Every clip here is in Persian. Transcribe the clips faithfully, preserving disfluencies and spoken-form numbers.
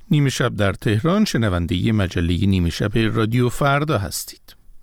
نیمه شب در تهران، شنونده مجله نیمه شب رادیو فردا هستید.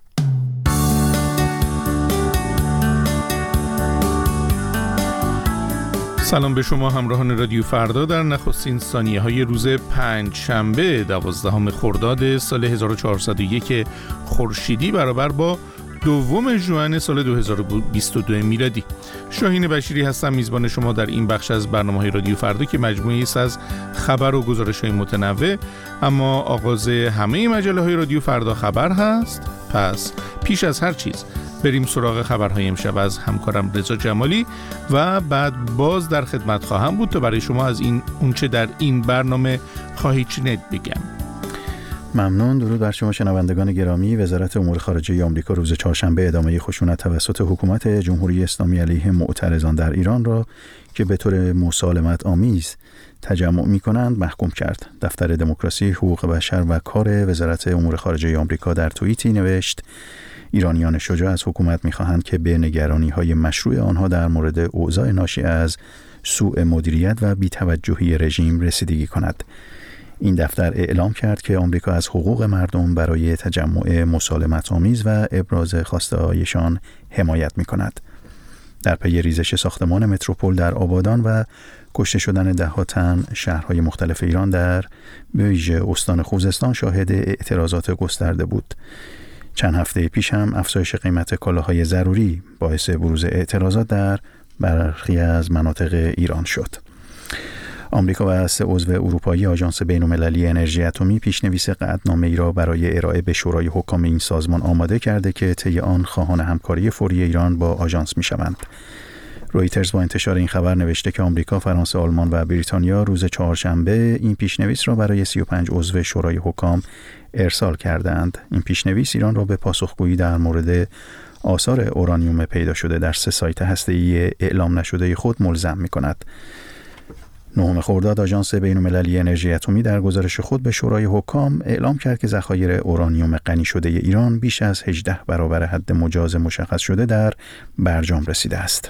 سلام به شما همراهان رادیو فردا در نخستین ثانیه های روز پنج شنبه دوازدهم خرداد سال هزار و چهارصد و یک خورشیدی برابر با دوم ژوئن سال دو هزار و بیست و دو میلادی. شاهین بشیری هستم، میزبان شما در این بخش از برنامه‌های رادیو فردا که مجموعه‌ای است از خبر و گزارش‌های متنوع. اما آغاز همه مجله‌های رادیو فردا خبر هست. پس پیش از هر چیز بریم سراغ خبرهای امشب از همکارم رضا جمالی و بعد باز در خدمت خواهم بود تا برای شما از این اونچه در این برنامه خواهید شنید بگم. ممنون. درود بر شما شنوندگان گرامی. وزارت امور خارجه آمریکا روز چهارشنبه ادامه خشونت توسط حکومت جمهوری اسلامی علیه معترضان در ایران را که به طور مسالمت آمیز تجمع می‌کنند محکوم کرد. دفتر دموکراسی، حقوق بشر و کار وزارت امور خارجه آمریکا در توییتی نوشت: ایرانیان شجاع از حکومت می‌خواهند که به نگرانی‌های مشروع آنها در مورد اوضاع ناشی از سوء مدیریت و بی‌توجهی رژیم رسیدگی کند. این دفتر اعلام کرد که آمریکا از حقوق مردم برای تجمع مسالمت‌آمیز و ابراز خواسته‌هایشان حمایت می‌کند. در پی ریزش ساختمان متروپول در آبادان و کشته شدن ده‌ها تن، شهرهای مختلف ایران در ویژه استان خوزستان شاهد اعتراضات گسترده بود. چند هفته پیش هم افزایش قیمت کالاهای ضروری باعث بروز اعتراضات در برخی از مناطق ایران شد. آمریکا و سه عضو اروپایی آژانس بین‌المللی انرژی اتمی پیشنویس قطعنامه‌ای را برای ارائه به شورای حکام این سازمان آماده کرده که طی آن خواهان همکاری فوری ایران با آژانس می‌شوند. رویترز با انتشار این خبر نوشته که آمریکا، فرانسه، آلمان و بریتانیا روز چهارشنبه این پیشنویس را برای سی و پنج عضو شورای حکام ارسال کردند. این پیشنویس ایران را به پاسخگویی در مورد آثار اورانیوم پیدا شده در سه سایت هسته‌ای اعلام نشده خود ملزم می‌کند. نهم خرداد آژانس بین‌المللی انرژی اتمی در گزارش خود به شورای حکام اعلام کرد که ذخایر اورانیوم غنی شده ایران بیش از هجده برابر حد مجاز مشخص شده در برجام رسیده است.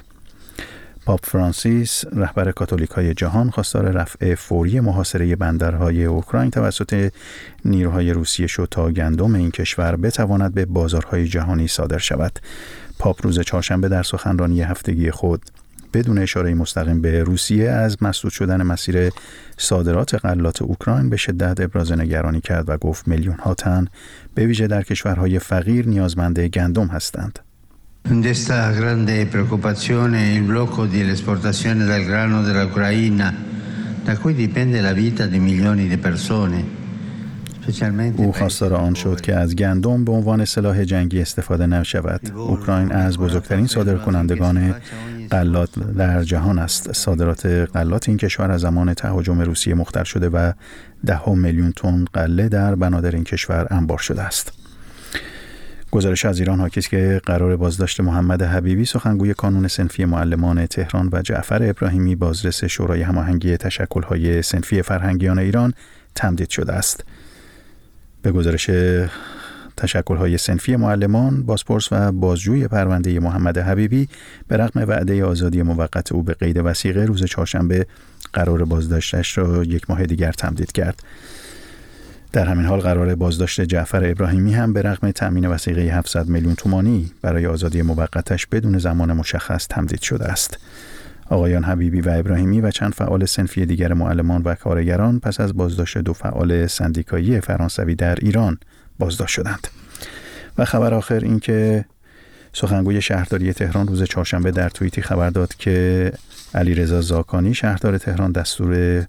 پاپ فرانسیس، رهبر کاتولیک‌های جهان، خواستار رفع فوری محاصره بندرهای اوکراین توسط نیروهای روسیه شد تا گندم این کشور بتواند به بازارهای جهانی صادر شود. پاپ روز چهارشنبه در سخنرانی هفتگی خود بدون اشاره مستقیم به روسیه از مسدود شدن مسیر صادرات غلات اوکراین به شدت ابراز نگرانی کرد و گفت میلیون ها تن به ویژه در کشورهای فقیر نیازمند گندم هستند. Desta grande preoccupazione il blocco dell'esportazione del grano dell'Ucraina, da cui dipende la vita di milioni di persone. او خواستار آن شد که از گندم به عنوان سلاح جنگی استفاده نشود. اوکراین از بزرگترین صادرکنندگان غلات در جهان است. صادرات غلات این کشور از زمان تهاجم روسیه مختل شده و ده ها میلیون تن غله در بنادر این کشور انبار شده است. گزارش از ایران حاکی است که قرار بازداشت محمد حبیبی، سخنگوی کانون صنفی معلمان تهران، و جعفر ابراهیمی، بازرس شورای هماهنگی تشکل‌های صنفی فرهنگیان ایران، تمدید شده است. به گزارش تشکل‌های صنفی معلمان، بازپرس و بازجوی پرونده محمد حبیبی به رغم وعده آزادی موقت او به قید وثیقه روز چهارشنبه قرار بازداشتش را یک ماه دیگر تمدید کرد. در همین حال قرار بازداشت جعفر ابراهیمی هم به رغم تأمین وثیقه هفتصد میلیون تومانی برای آزادی موقتش بدون زمان مشخص تمدید شده است. آقایان حبیبی و ابراهیمی و چند فعال صنفی دیگر معلمان و کارگران پس از بازداشت دو فعال سندیکایی فرانسوی در ایران بازداشت شدند. و خبر آخر این که سخنگوی شهرداری تهران روز چهارشنبه در توییتی خبر داد که علیرضا زاکانی، شهردار تهران، دستور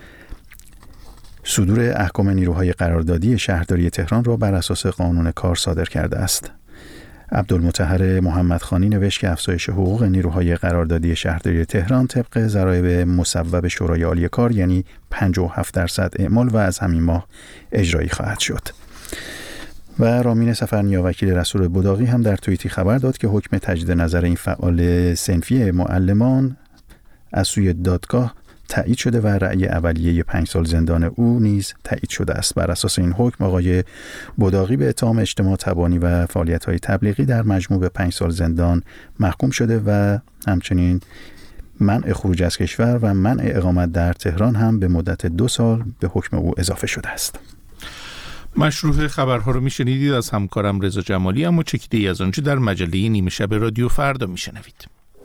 صدور احکام نیروهای قراردادی شهرداری تهران را بر اساس قانون کار صادر کرده است. عبدالمطهر محمدخانی نوشت که افزایش حقوق نیروهای قراردادی شهرداری تهران طبق ضرایب مصوب شورای عالی کار یعنی پنجاه و هفت درصد اعمال و از همین ماه اجرایی خواهد شد. و رامین سفرنیا، وکیل رسول بداغی، هم در توییتی خبر داد که حکم تجدید نظر این فعال صنفی معلمان از سوی دادگاه تایید شده و رأی اولیه پنج سال زندان او نیز تایید شده است. بر اساس این حکم آقای بداغی به اتهام اجتماع تبانی و فعالیت‌های تبلیغی در مجموع به پنج سال زندان محکوم شده و همچنین منع خروج از کشور و منع اقامت در تهران هم به مدت دو سال به حکم او اضافه شده است. مشروح خبرها رو میشنیدید از همکارم رضا جمالی، اما چکیده ای از آنچه در مجله نیمه شب رادیو فردا میشنوید.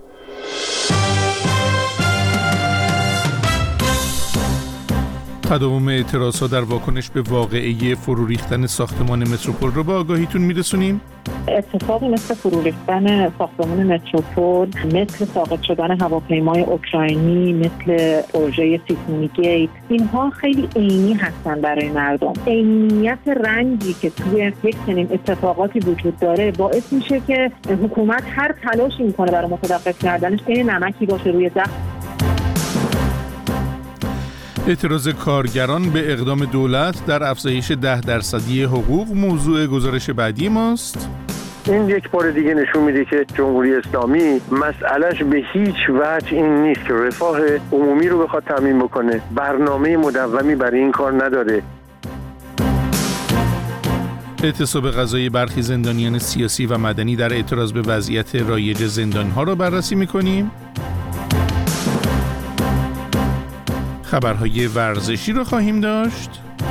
تداوم اعتراضها در واکنش به واقعه فرو ریختن ساختمان متروپول رو به آگاهیتون میرسونیم. اتفاقی مثل فرو ریختن ساختمان متروپول، مثل ساقط شدن هواپیمای اوکراینی، مثل پروژه سیسمونی گیت، اینها خیلی عینی هستن برای مردم. عینیت رنجی که توی یک چنین اتفاقاتی وجود داره باعث میشه که حکومت هر تلاشی میکنه برای متوقف کردنش این نمکی باشه روی زخم. اعتراض کارگران به اقدام دولت در افزایش ده درصدی حقوق موضوع گزارش بعدی ماست. این یک بار دیگه نشون میده که جمهوری اسلامی مسئلهش به هیچ وجه این نیست که رفاه عمومی رو بخواد تامین بکنه. برنامه مدومی برای این کار نداره. اعتصاب قضایی برخی زندانیان سیاسی و مدنی در اعتراض به وضعیت رایج زندانها را بررسی میکنیم. خبرهای ورزشی رو خواهیم داشت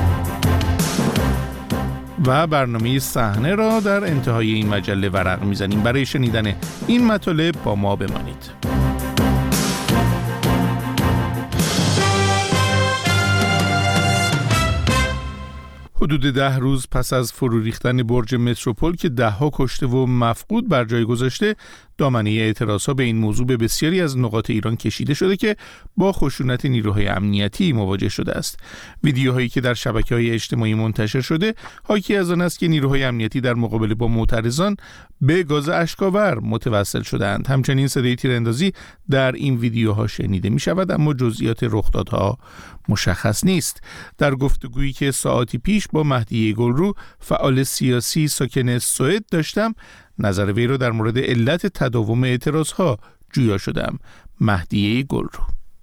و برنامه صحنه را در انتهای این مجله ورق میزنیم. برای شنیدن این مطالب با ما بمانید. حدود ده روز پس از فرو ریختن برج متروپول که ده‌ها کشته و مفقود بر جای گذاشته، دامنه اعتراضها به این موضوع به بسیاری از نقاط ایران کشیده شده که با خشونت نیروهای امنیتی مواجه شده است. ویدیوهایی که در شبکه‌های اجتماعی منتشر شده حاکی از آن است که نیروهای امنیتی در مقابله با معترضان به گاز اشک‌آور متوسل شدند. همچنین صدای تیراندازی در این ویدیوها شنیده می‌شود، اما جزئیات رخدادها مشخص نیست. در گفتگویی که ساعتی پیش با مهدی گلرو، فعال سیاسی ساکن سوئد داشتم، نظر وی را در مورد علت تداوم اعتراضها جویا شدم. مهدی گلرو: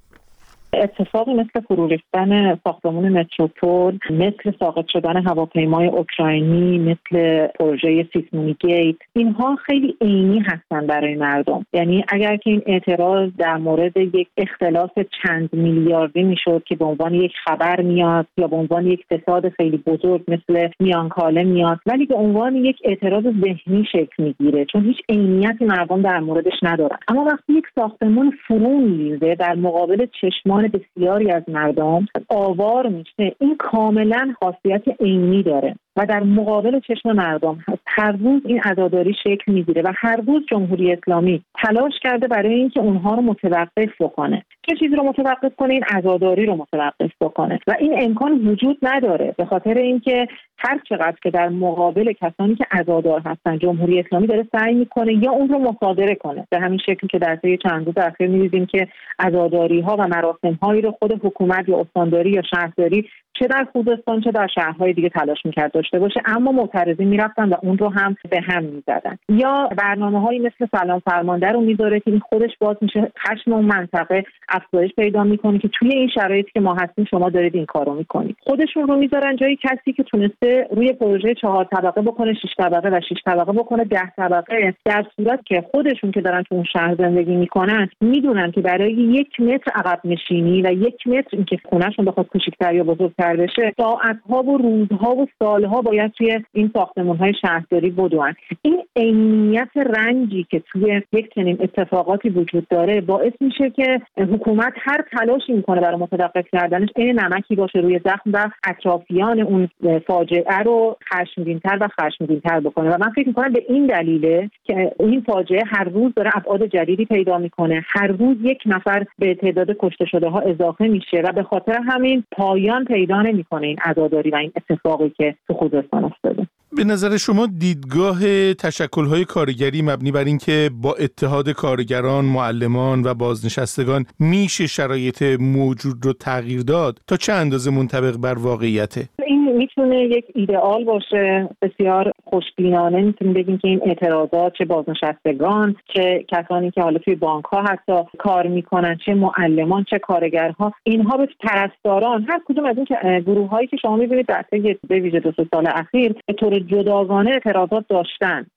اتفاقی مثل فرو ریختن ساختمان متروپول، مثل ساقط شدن هواپیمای اوکراینی، مثل پروژه سیسمونی گیت، اینها خیلی عینی هستن برای مردم. یعنی اگر که این اعتراض در مورد یک اختلاس چند میلیاردی میشد که به عنوان یک خبر میاد یا به عنوان یک فساد خیلی بزرگ مثل میانکاله میاد، ولی به عنوان یک اعتراض ذهنی شکل میگیره چون هیچ عینیتی مردم در موردش ندارن. اما وقتی یک ساختمان فرو میریزه در مقابل چشمان بسیاری از مردم آوار میشه، این کاملا خاصیت عینی داره و در مقابل چشم مردم هست. هر روز این عزاداری شکل میگیره و هر روز جمهوری اسلامی تلاش کرده برای اینکه اونها رو متوقف بکنه. چه چیزی رو متوقف کنه؟ این عزاداری رو متوقف بکنه و این امکان وجود نداره، به خاطر اینکه هر چقدر که در مقابل کسانی که عزادار هستن جمهوری اسلامی داره سعی میکنه یا اون رو مصادره کنه، به همین شکلی که در طی چند روز اخیر می‌دیدیم که عزاداری ها و مراسم هایی رو خود حکومت یا استانداری یا شهرداری چه در خوزستان چه در شهرهای دیگه تلاش میکرد داشته باشه، اما معترضین میرفتن و اون رو هم به هم میزدن. یا برنامه‌هایی مثل سلام فرمانده رو میذاره که این خودش باز میشه خشم اون منطقه افزایش پیدا میکنه که توی این شرایطی که ما هستیم شما دارید این کارو میکنید. خودشون رو میذارن جای کسی که تونسته روی پروژه چهار طبقه بکنه، شش طبقه و شش طبقه بکنه، ده طبقه، در صورت که خودشون که دارن تو اون شهر زندگی میکنن میدونن که برای یک متر عقب نشینی و یک متر اینکه خونه‌شون بخواد کوچیک‌تر یا بزرگتر بشه ساعت‌ها و روزها و سال‌ها باید توی این ساختمان‌های شهرداری بدوئن. این عینیت رنجی که توی یک چنین اتفاقاتی وجود داره باعث میشه که حکومت هر تلاشی میکنه برای متوقف کردنش این نمکی باشه روی زخم و اطرافیان اون فاجعه رو خشمگین‌تر و خشمگین‌تر بکنه. و من فکر می‌کنم به این دلیله که این فاجعه هر روز داره ابعاد جدیدی پیدا میکنه، هر روز یک نفر به تعداد کشته شده ها اضافه میشه و به خاطر همین پایان پیدا نمیکنه این عزاداری و این اتفاقی که تو خوزستان افتاده. به نظر شما دیدگاه تشکل‌های کارگری مبنی بر این که با اتحاد کارگران، معلمان و بازنشستگان میشه شرایط موجود رو تغییر داد تا چه اندازه منطبق بر واقعیته؟ این میتونه یک ایدئال باشه، بسیار خوشبینانه میتونیم بگیم که این اعتراضات، چه بازنشستگان، چه کسانی که حالا توی بانک‌ها حتی کار میکنن، چه معلمان، چه کارگرها، اینها به پرستاران هر کدوم از این گروه‌هایی که شما میبینید در طی به ویژه دو سه سال اخیر به طور جداگانه اعتراضات داشتن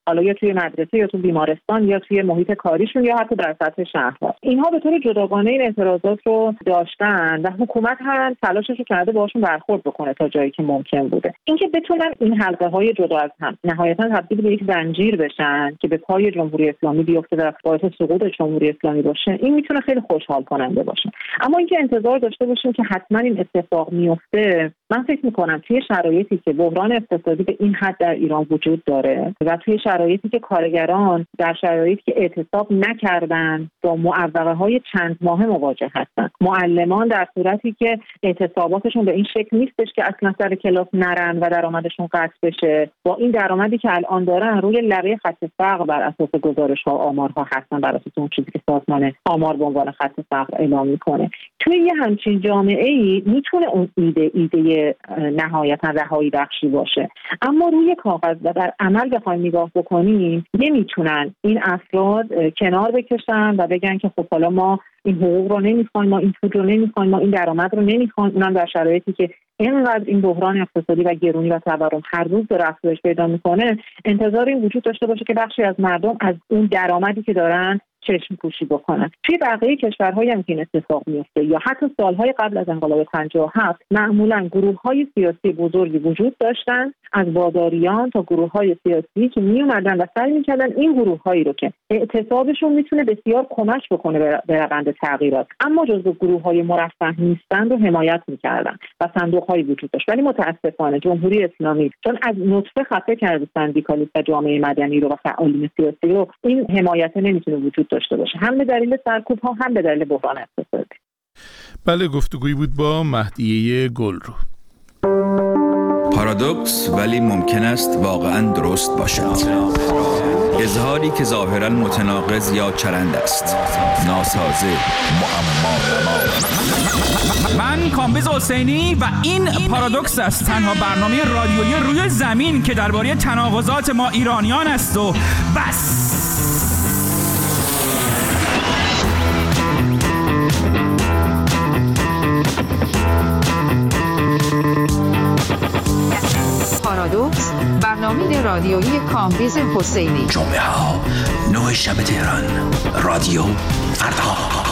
حالا یا توی مدرسه یا توی بیمارستان یا توی محیط کاریشون یا حتی در سطح شهرها. اینها به طور جداگانه این اعتراضات رو داشتن و حکومت هم تلاشش رو کرده باهاشون برخورد بکنه تا جایی که ممکن بوده. اینکه بتونن این حلقه های جدا از هم نهایتا تبدیل به یک زنجیر بشن که به پای جمهوری اسلامی بیفته و باعث سقوط جمهوری اسلامی باشه، این میتونه خیلی خوشحال کننده باشه. اما اینکه انتظار داشته باشیم که حتما این اتفاق میفته، من فکر میکنم توی شرایطی که بحران اقتصادی به این حد در ایران وجود داره و توی شرایطی که کارگران در شرایطی که اعتصاب نکردن با معوقه های چند ماهه مواجه هستن، معلمان در صورتی که اعتصاباتشون به این شکل نیستش که اصلا سر کلاس نرن و درآمدشون قطع بشه، با این درآمدی که الان دارن روی لبه خط فقر بر اساس گزارش‌ها و آمارها هستن، بر اساس اون چیزی که سازمان آمار به عنوان خط فقر اعلام میکنه. توی یه همچین جامعه‌ای میتونه اون ایده ایده نهایتا رهایی بخشی باشه، اما روی کاغذ و در عمل بخوایم نگاه بکنیم نمیتونن این افراد کنار بکشن و بگن که خب حالا ما این حقوق رو نمیخوایم، ما این پول رو نمیخوایم، ما این درآمد رو نمیخوایم، اونم در شرایطی که اینقدر این بحران اقتصادی و گرونی و تورم هر روز داره افزایش پیدا میکنه، انتظار این وجود داشته باشه که بخشی از مردم از اون درآمدی که دارن چشم پوشی بکنن. توی بقیه کشورهای هم که این اتفاق میفته یا حتی سالهای قبل از انقلاب پنجاه و هفت معمولا گروه‌های سیاسی بزرگی وجود داشتن، از باداریان تا گروه‌های سیاسی که می اومدن و سعی می‌کردن این گروه‌هایی رو که اعتصابشون میتونه بسیار کمک بکنه به روند تغییرات، اما جزو گروه‌های مرفه نیستند رو حمایت می‌کردن و صندوق‌هایی وجود داشت. ولی متأسفانه جمهوری اسلامی چون از نطفه خفه کرده سندیکالیسم و جامعه مدنی رو و فعالین سیاسی رو، این حمایت نمیتونه وجود داشته باشه، هم به دلیل سرکوب‌ها هم به دلیل بحران اقتصادی. بله، گفتگویی بود با مهدیه گلرو. پارادوکس ولی ممکن است واقعاً درست باشد. اظهاری که ظاهراً متناقض یا چرند است، ناسازه، معما. من کامبیز حسینی و این پارادوکس است، تنها برنامه رادیویی روی زمین که درباره تناقضات ما ایرانیان است و بس. پارادوکس، برنامه رادیویی کامبیز حسینی. جمعه ها نه شب تهران، رادیو فردا.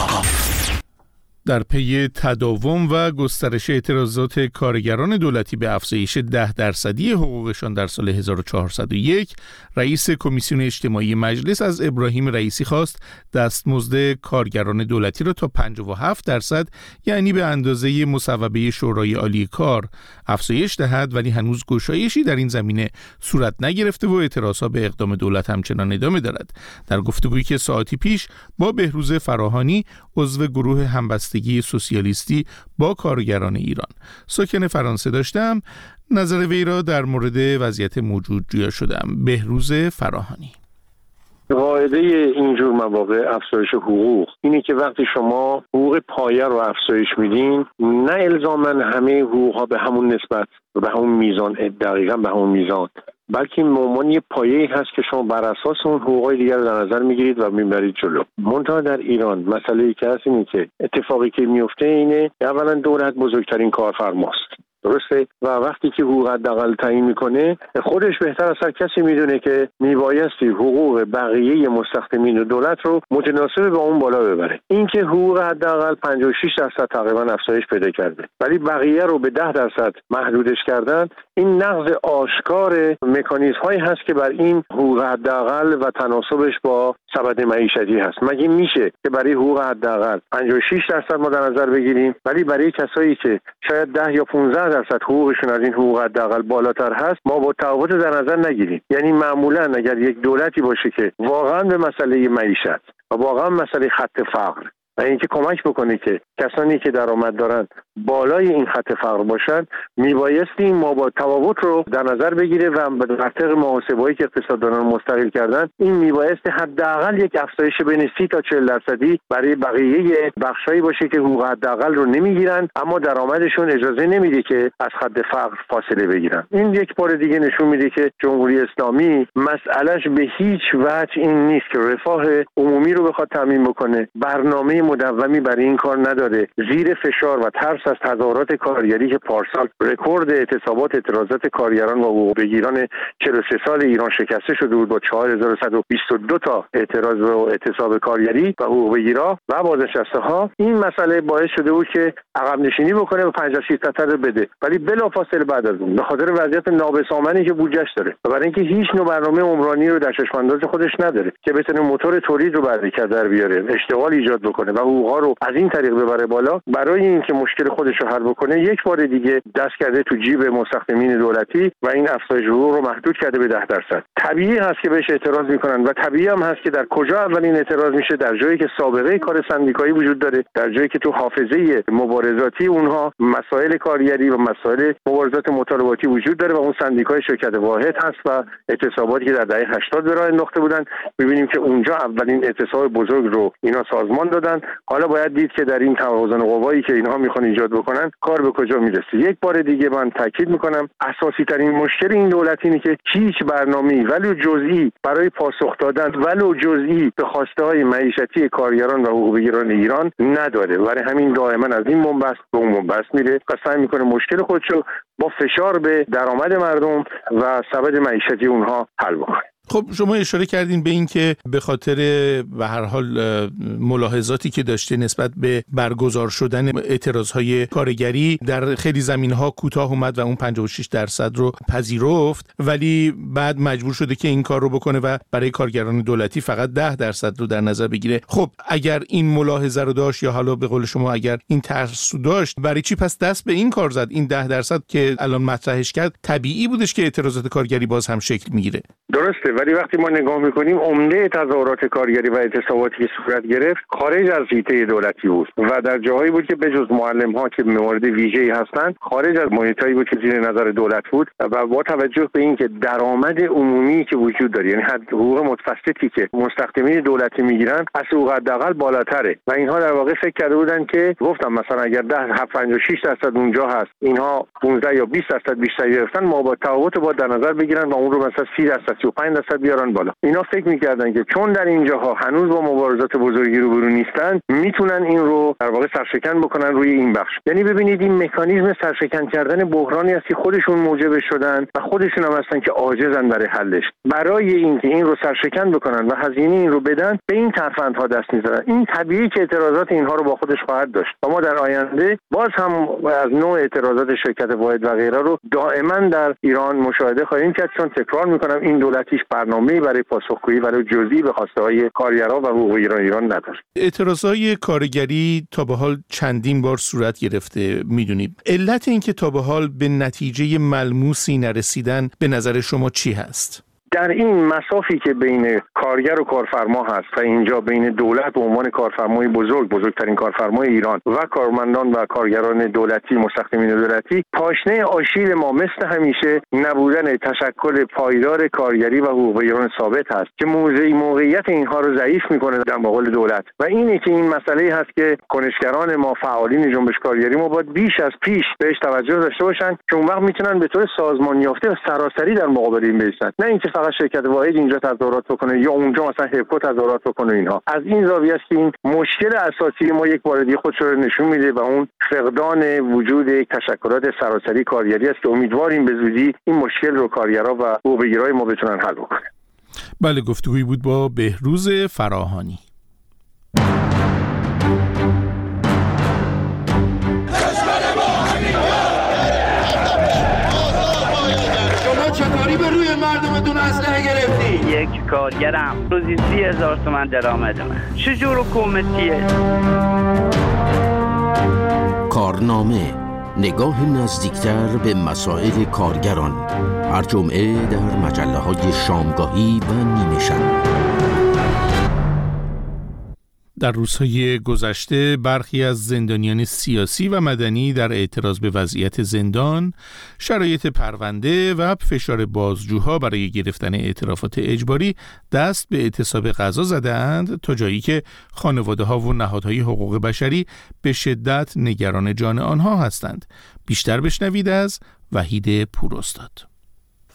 در پی تداوم و گسترش اعتراضات کارگران دولتی به افزایش ده درصدی حقوقشان در سال هزار و چهارصد و یک، رئیس کمیسیون اجتماعی مجلس از ابراهیم رئیسی خواست دستمزد کارگران دولتی را تا پنجاه و هفت درصد، یعنی به اندازه مصوبه شورای عالی کار، افزایش دهد، ولی هنوز گشایشی در این زمینه صورت نگرفته و اعتراضها به اقدام دولت همچنان ادامه دارد. در گفتگویی که ساعتی پیش با بهروز فراهانی، عضو گروه همبستگی سوسیالیستی با کارگران ایران ساکن فرانسه داشتم، نظر وی را در مورد وضعیت موجود جویا شدم. بهروز فراهانی: قاعده اینجور مواقع افزایش حقوق اینه که وقتی شما حقوق پایه رو افزایش میدین، نه الزاماً همه حقوق ها به همون نسبت و به همون میزان، دقیقاً به همون میزان، بلکه مومان یه پایه‌ای هست که شما بر اساس اون حقوقای دیگر رو در نظر میگیرید و میبرید جلو. منتها در ایران مسئله‌ای که هست اینه که اتفاقی که میفته اینه اولا دولت بزرگترین کارفرماست، درسته؟ و وقتی که حقوق حداقل تعیین میکنه، خودش بهتر از هر کسی میدونه که میبایستی حقوق بقیه مستخدمین و دولت رو متناسب با اون بالا ببره. این که حقوق حداقل پنجاه و شش درصد تقریبا افزایش پیدا کرده ولی بقیه رو به ده درصد محدودش کردن، این نقض آشکار مکانیزم هایی هست که بر این حقوق حداقل و تناسبش با سبد معیشتی هست. مگه میشه که برای حقوق حداقل پنجاه و شش درصد ما در نظر بگیریم ولی برای کسایی که شاید ده یا پانزده درصد حقوقشون از این حقوق حداقل بالاتر هست ما با تفاوت در نظر نگیریم؟ یعنی معمولا اگر یک دولتی باشه که واقعا به مسئله معیشت و واقعا مسئله خط فقر و اینکه کمک بکنه که کسانی که درآمد دارن بالای این خط فقر باشن، میبایستی ما با تفاوت رو در نظر بگیره و در طبق محاسبه‌ای که اقتصاددانان مستقل کردن، این میبایستی حداقل یک افزایش بین سی تا چهل درصدی برای بقیه بخشایی باشه که حقوق حداقل رو نمیگیرن اما درآمدشون اجازه نمیده که از خط فقر فاصله بگیرن. این یک بار دیگه نشون میده که جمهوری اسلامی مسئلهش به هیچ وجه این نیست که رفاه عمومی رو بخواد تامین بکنه، برنامه مدومی برای این کار نداره. زیر فشار و ترس از تظاهرات کارگری که پارسال رکورد اعتصابات اعتراضات کارگران و حقوق بگیران چهل و سه سال ایران شکسته شده بود با چهار هزار و صد و بیست و دو تا اعتراض و اعتصاب کارگری و حقوق بگیرا و بازنشسته ها، این مسئله باعث شده بود که عقب نشینی بکنه و پنجاه و شش درصد رو بده. ولی بلافاصله بعد از اون به خاطر وضعیت نابسامانی که بودجهش داره و برای اینکه هیچ نوع برنامه عمرانی رو در چشم‌انداز خودش نداره که بتونه موتور تولید رو برکت در بیاره، اشتغال ایجاد بکنه و حقوق‌ها رو از این طریق ببره بالا، برای اینکه مشکل خودش رو حل بکنه یک بار دیگه دست کرده تو جیب مستخدمین دولتی و این افزایش حقوق رو محدود کرده به ده درصد. طبیعی هست که بهش اعتراض میکنن و طبیعی هم هست که در کجا اولین اعتراض میشه؟ در جایی که سابقه کار سندیکایی وجود داره، در جایی که تو حافظه مبارزاتی اونها مسائل کارگری و مسائل مبارزات مطالباتی وجود داره و اون سندیکای شرکت واحد هست و اعتصاباتی که در دهه هشتاد به راه انداخته بودن. می‌بینیم که اونجا اولین اعتصاب بزرگ رو اینا سازمان دادن. حالا باید دید که در این توازن قوایی که اینها میخوان ایجاد بکنن کار به کجا میرسه. یک بار دیگه من تاکید میکنم اساسی ترین مشکل این دولت اینه که هیچ برنامه‌ای ولو جزئی برای پاسخ دادن ولو جزئی به خواسته‌های معیشتی کارگران و حقوق بگیران ایران نداره. برای همین دائما از این بنبست به اون بنبست میره و سعی میکنه مشکل خودشو با فشار به درآمد مردم و سبد معیشتی اونها حل بکنه. خب شما اشاره کردین به این که به خاطر به هر حال ملاحظاتی که داشته نسبت به برگزار شدن اعتراضهای کارگری در خیلی زمینها کوتاه اومد و اون پنجاه و شش درصد رو پذیرفت، ولی بعد مجبور شده که این کار رو بکنه و برای کارگران دولتی فقط ده درصد رو در نظر بگیره. خب اگر این ملاحظه رو داشت یا حالا به قول شما اگر این ترس داشت، برای چی پس دست به این کار زد؟ این ده درصد که الان مطرحش کرد طبیعی بودش که اعتراضات کارگری باز هم شکل میگیره. درسته، ولی وقتی ما نگاه میکنیم عمده تظاهرات کارگری و اعتصاباتی که صورت گرفت خارج از حیطه دولتی بود و در جاهایی بود که بجز معلم ها که مورد ویژه‌ای هستند خارج از محیطایی بود که زیر نظر دولت بود و با توجه به اینکه درآمد عمومی که وجود داره، یعنی حقوق متوسطی که مستخدمین دولتی میگیرن از حقوق حداقل بالاتره و اینها در واقع فکر کرده بودن که گفتم مثلا اگر ده پنجاه و شش درصد اونجا هست اینها پانزده یا بیست درصد بیشتر گرفتن، ما با تفاوت با در نظر بگیرن و اون رو مثلا سی درصد سی و پنج درصد بیارن بالا. اینا فکر میکردن که چون در اینجاها هنوز با مبارزات بزرگی روبرو نیستن میتونن این رو در واقع سرشکن بکنن روی این بخش. یعنی ببینید این مکانیزم سرشکن کردن بحرانی است که خودشون موجب شدن و خودشون هم هستن که عاجزن برای حلش. برای اینکه این رو سرشکن بکنن و هزینه این رو بدن به این ترفندها دست میذارن. این طبیعی که اعتراضات اینها رو با خودش خواهد داشت و ما در آینده باز هم از نوع اعتراضات شرکت واحد و غیره رو دائما در ایران مشاهده خواهیم کرد، چون تکرار میکنم این دولت هیچ برنامه‌ای برای پاسخگویی برای جزئی به خواسته‌های کارگران و حقوق ایران ایران نداره. اعتراضهای کارگری تا به حال چندین بار صورت گرفته میدونید. علت این که تا به حال به نتیجه ملموسی نرسیدن به نظر شما چی هست؟ در این مسافی که بین کارگر و کارفرما هست و اینجا بین دولت به عنوان کارفرمای بزرگ، بزرگترین کارفرمای ایران و کارمندان و کارگران دولتی، مستخدمین دولتی، پاشنه آشیل ما مثل همیشه نبودن تشکل پایدار کارگری و حقوق ایران ثابت هست که موضعی موقعیت اینها رو ضعیف میکنه در مقابل دولت و اینه که این مسئله هست که کنشگران ما، فعالین جنبش کارگری ما باید بیش از پیش بهش توجه داشته باشن که اون وقت میتونن به طور سازمان یافته و سراسری در مقابل این بیستن، نه اینکه شرکت واحد اینجا تظاهرات بکنه یا اونجا مثلا هپکو تظاهرات بکنه. اینها از این زاویه است که این مشکل اساسی ما یک بار دیگه خودش رو نشون میده و اون فقدان وجود یک تشکلات سراسری کارگری است که امیدواریم به زودی این مشکل رو کارگرها و حقوق بگیرای ما بتونن حل بکنن. بله، گفتگویی بود با بهروز فراهانی. چطوری به روی مردمتون اسلحه گرفتی؟ یک کارگرم روزی سی هزار تومن درآمدمه. چجور حکومتیه؟ کارنامه، نگاه نزدیکتر به مسائل کارگران، هر جمعه در مجله های شامگاهی و نیمه شب. در روزهای گذشته برخی از زندانیان سیاسی و مدنی در اعتراض به وضعیت زندان، شرایط پرونده و فشار بازجوها برای گرفتن اعترافات اجباری دست به اعتصاب قضا زدند، تا جایی که خانواده‌ها و نهادهای حقوق بشری به شدت نگران جان آنها هستند. بیشتر بشنوید از وحید پوراستاد.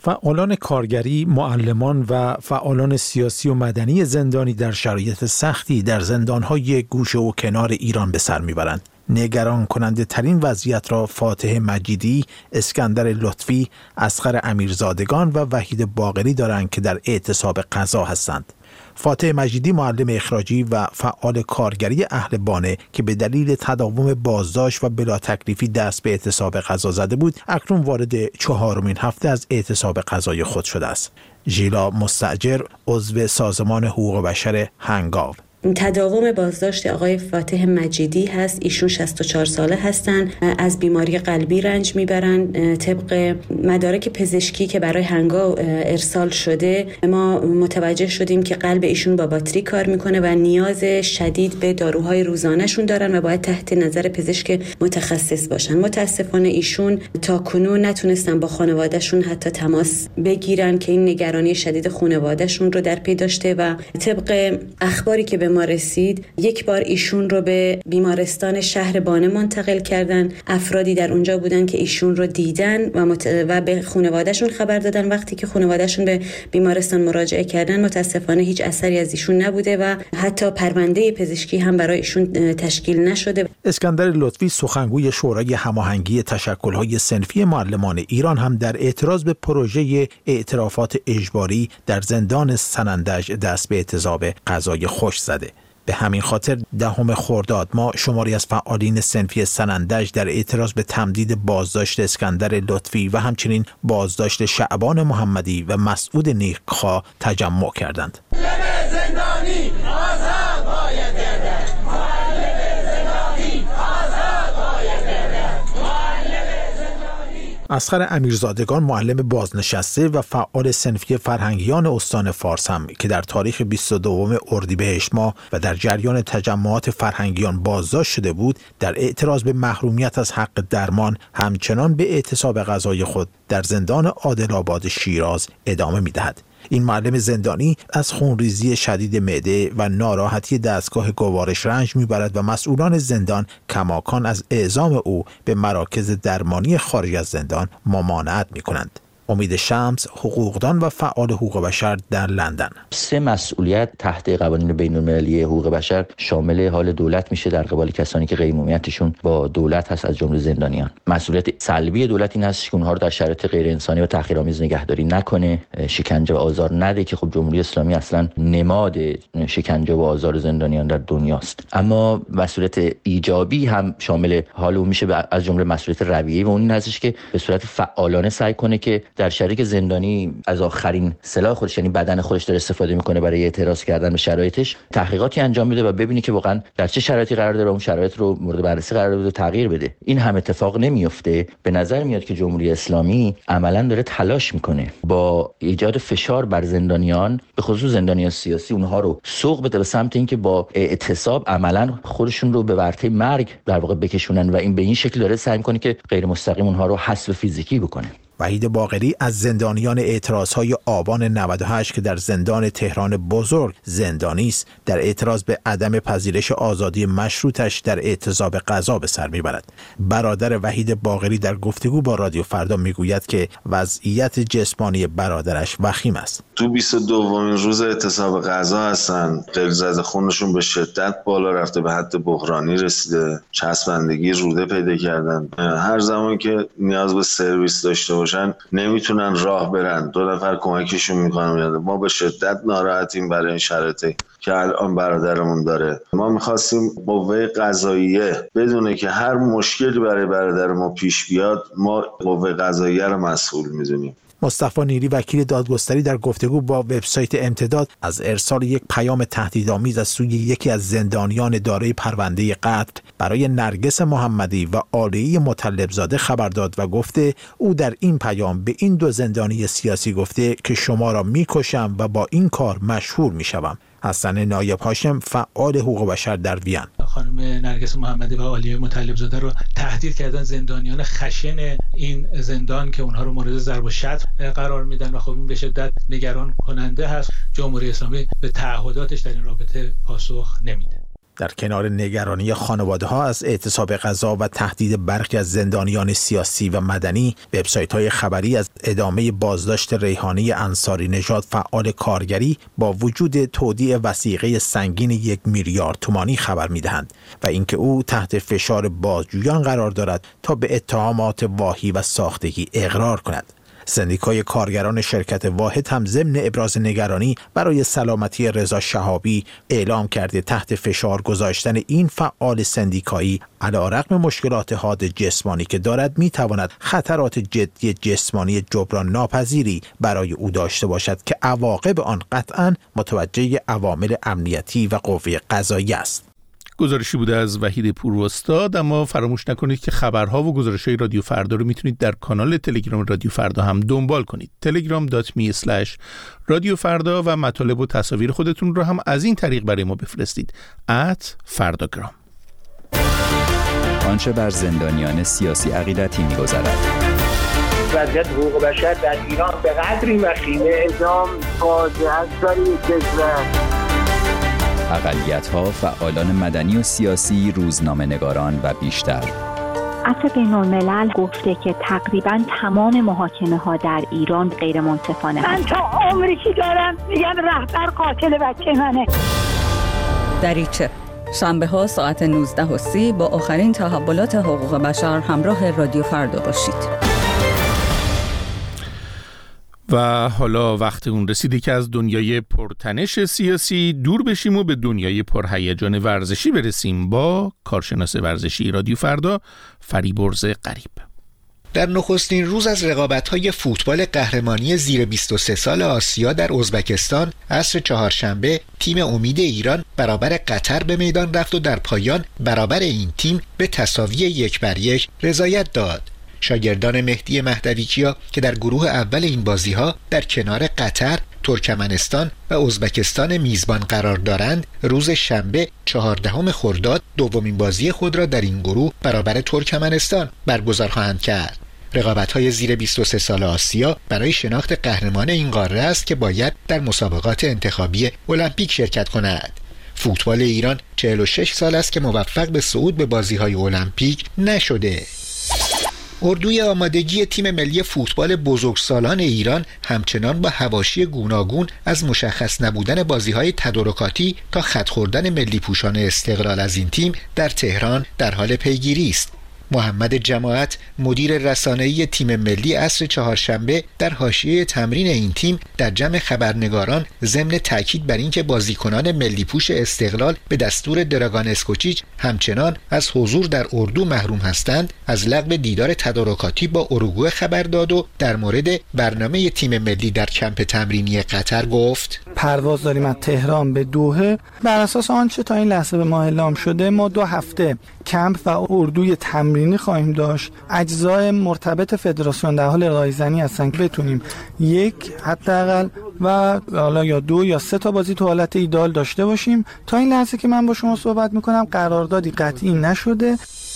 فعالان کارگری، معلمان و فعالان سیاسی و مدنی زندانی در شرایط سختی در زندان‌های گوشه و کنار ایران به سر میبرند. نگران کننده ترین وضعیت را فاتح مجیدی، اسکندر لطفی، اصغر امیرزادگان و وحید باقری دارند که در اعتصاب غذا هستند. فاتح مجیدی معلم اخراجی و فعال کارگری اهل بانه که به دلیل تداوم بازداشت و بلا تکلیفی دست به اعتصاب غذا زده بود، اکنون وارد چهارمین هفته از اعتصاب غذای خود شده است. ژیلا مستاجر، عضو سازمان حقوق بشر هنگاو: تداوم بازداشت آقای فاتح مجیدی هست. ایشون شصت و چهار ساله هستن، از بیماری قلبی رنج میبرن. طبق مدارک پزشکی که برای هنگاو ارسال شده ما متوجه شدیم که قلب ایشون با باتری کار میکنه و نیاز شدید به داروهای روزانهشون دارن و باید تحت نظر پزشک متخصص باشن. متاسفانه ایشون تا کنون نتونستن با خانوادهشون حتی تماس بگیرن که این نگرانی شدید خانوادهشون رو در پی داشته و طبق اخباری که به ما رسید یک بار ایشون رو به بیمارستان شهر بانه منتقل کردن. افرادی در اونجا بودن که ایشون رو دیدن و, مت... و به خانوادهشون خبر دادن. وقتی که خانوادهشون به بیمارستان مراجعه کردن متاسفانه هیچ اثری از ایشون نبوده و حتی پرونده پزشکی هم برای ایشون تشکیل نشده. اسکندر لطفی، سخنگوی شورای هماهنگی تشکل‌های صنفی معلمان ایران، هم در اعتراض به پروژه اعترافات اجباری در زندان سنندج دست به اعتصاب غذای خوش زده. به همین خاطر دهم خرداد ما شماری از فعالین صنفی سنندج در اعتراض به تمدید بازداشت اسکندر لطفی و همچنین بازداشت شعبان محمدی و مسعود نیکخواه تجمع کردند. زندانی آزاد باید گردد. اصغر امیرزادگان، معلم بازنشسته و فعال صنفی فرهنگیان استان فارس، هم که در تاریخ بیست و دوم اردیبهشت ماه و در جریان تجمعات فرهنگیان بازداشت شده بود، در اعتراض به محرومیت از حق درمان همچنان به اعتصاب غذای خود در زندان عادل‌آباد شیراز ادامه می‌دهد. این معلم زندانی از خونریزی شدید معده و ناراحتی دستگاه گوارش رنج میبرد و مسئولان زندان کماکان از اعزام او به مراکز درمانی خارج از زندان ممانعت میکنند. امید شمس، حقوقدان و فعال حقوق بشر در لندن: سه مسئولیت تحت قوانین بین‌المللی حقوق بشر شامل حال دولت میشه در قبال کسانی که قیمومیتشون با دولت هست، از جمله زندانیان. مسئولیت سلبی دولت این هست که اونها رو در شرایط غیر انسانی و تحقیرآمیز نگهداری نکنه، شکنجه و آزار نده که خب جمهوری اسلامی اصلا نماد شکنجه و آزار زندانیان در دنیاست. اما مسئولیت ایجابی هم شامل حال اون میشه، از جمله مسئولیت رویه‌ای و اون هستش که به صورت فعالانه سعی کنه که در شرایطی که زندانی از آخرین سلاح خودش یعنی بدن خودش داره استفاده میکنه برای اعتراض کردن به شرایطش، تحقیقاتی انجام میده و ببینی که واقعا در چه شرایطی قرار داره و اون شرایط رو مورد بررسی قرار بده و تغییر بده. این هم اتفاق نمیفته. به نظر میاد که جمهوری اسلامی عملاً داره تلاش میکنه با ایجاد فشار بر زندانیان، به خصوص زندانیان سیاسی، اونها رو سوق بده به سمت اینکه با اعتصاب عملاً خودشون رو به ورطه مرگ در واقع بکشونن و این به این شکل داره سعی میکنه که غیر مستقیم اونها رو حذف فیزیکی بکنه. وحید باقری از زندانیان اعتراضهای آبان نود و هشت که در زندان تهران بزرگ زندانی است، در اعتراض به عدم پذیرش آزادی مشروطش در اعتصاب غذا به سر میبرد. برادر وحید باقری در گفتگو با رادیو فردا میگوید که وضعیت جسمانی برادرش وخیم است. تو بیست و دومین روز اعتصاب غذا هستن، غلیظ خونشون به شدت بالا رفته، به حد بحرانی رسیده، چسبندگی روده پیدا کردن. هر زمان که نیاز به سرویس داشته باشن نمیتونن راه برن، دو نفر کمکشون میکنن. ما به شدت ناراحتیم برای این شرایطی که الان برادرمون داره. ما میخواستیم قوه قضاییه بدونه که هر مشکلی برای برادر ما پیش بیاد ما قوه قضاییه رو مسئول میدونیم. مصطفی نیری، وکیل دادگستری، در گفتگو با وبسایت امتداد از ارسال یک پیام تهدیدآمیز از سوی یکی از زندانیان دارای پرونده قتل برای نرگس محمدی و عالیه مطلبزاده خبر داد و گفته او در این پیام به این دو زندانی سیاسی گفته که شما را میکشم و با این کار مشهور میشوم. حسن نایب هاشم، فعال حقوق بشر در وین: خانم نرگس محمدی و عالیه مطلبزاده رو تهدید کردن زندانیان خشن این زندان که اونها رو مورد ضرب و شتم قرار میدن و خب این به شدت نگران کننده هست. جمهوری اسلامی به تعهداتش در این رابطه پاسخ نمیده. در کنار نگرانی خانواده‌ها از اعتصاب غذا و تهدید برخی از زندانیان سیاسی و مدنی، وبسایت‌های خبری از ادامه بازداشت ریحانه انصاری نژاد فعال کارگری با وجود تودیع وثیقه سنگین یک میلیارد تومانی خبر می‌دهند و اینکه او تحت فشار بازجویان قرار دارد تا به اتهامات واهی و ساختگی اقرار کند. سندیکای کارگران شرکت واحد هم ضمن ابراز نگرانی برای سلامتی رضا شهابی اعلام کرده تحت فشار گذاشتن این فعال سندیکایی علیرغم مشکلات حاد جسمانی که دارد میتواند خطرات جدی جسمانی جبران ناپذیری برای او داشته باشد که عواقب آن قطعاً متوجه عوامل امنیتی و قوه قضاییه است. گزارشی بوده از وحید پوراستاد. اما فراموش نکنید که خبرها و گزارش‌های رادیو فردا رو میتونید در کانال تلگرام رادیو فردا هم دنبال کنید. تلگرام دات می اسلش رادیو فردا و مطالب و تصاویر خودتون رو هم از این طریق برای ما بفرستید. ات فرداگرام. آنچه بر زندانیان سیاسی عقیدتی می‌گذرد. وضعیت حقوق بشر در ایران به قدری وخیمه، اعدام فاجعه است برای کشور. اقلیت‌ها، فعالان مدنی و سیاسی، روزنامه‌نگاران و بیشتر. عفو بین‌الملل گفته که تقریباً تمام محاکمه‌ها در ایران غیر منصفانه من تا عمری که دارم میگم رهبر قاتل بچه منه. دریچه شنبه ها ساعت نوزده و سی با آخرین تحولات حقوق بشر همراه رادیو فردا باشید. و حالا وقت اون رسیده که از دنیای پرتنش سیاسی دور بشیم و به دنیای پرهیجان ورزشی برسیم با کارشناس ورزشی رادیو فردا فریبرز غریب. در نخستین روز از رقابت‌های فوتبال قهرمانی زیر بیست و سه سال آسیا در ازبکستان عصر چهارشنبه تیم امید ایران برابر قطر به میدان رفت و در پایان برابر این تیم به تساوی یک بر یک رضایت داد. شاگردان مهدی مهدویچیا که در گروه اول این بازی‌ها در کنار قطر، ترکمنستان و ازبکستان میزبان قرار دارند، روز شنبه چهاردهم خرداد دومین بازی خود را در این گروه برابر ترکمنستان برگزار خواهند کرد. رقابت‌های زیر بیست و سه سال آسیا برای شناخت قهرمان این قاره است که باید در مسابقات انتخابی المپیک شرکت کند. فوتبال ایران چهل و شش سال است که موفق به صعود به بازی‌های المپیک نشده. اردوی آمادگی تیم ملی فوتبال بزرگسالان ایران همچنان با حواشی گوناگون از مشخص نبودن بازی‌های تدارکاتی تا خط خوردن ملی پوشان استقلال از این تیم در تهران در حال پیگیری است. محمد جماعت مدیر رسانه‌ای تیم ملی عصر چهارشنبه در حاشیه تمرین این تیم در جمع خبرنگاران ضمن تاکید بر اینکه بازیکنان ملی پوش استقلال به دستور دراگان اسکوچیچ همچنان از حضور در اردو محروم هستند از لغو دیدار تدارکاتی با اروگوئه خبر داد و در مورد برنامه تیم ملی در کمپ تمرینی قطر گفت: پرواز داریم از تهران به دوحه. بر اساس آنچه تا این لحظه به ما اعلام شده ما دو هفته کمپ و اردوی تمرینی خواهیم داشت. اجزای مرتبط فدراسیون در حال رایزنی هستن که بتونیم یک حداقل و حالا یا دو یا سه تا بازی تو حالت ایدال داشته باشیم. تا این لحظه که من با شما صحبت میکنم قراردادی قطعی نشده.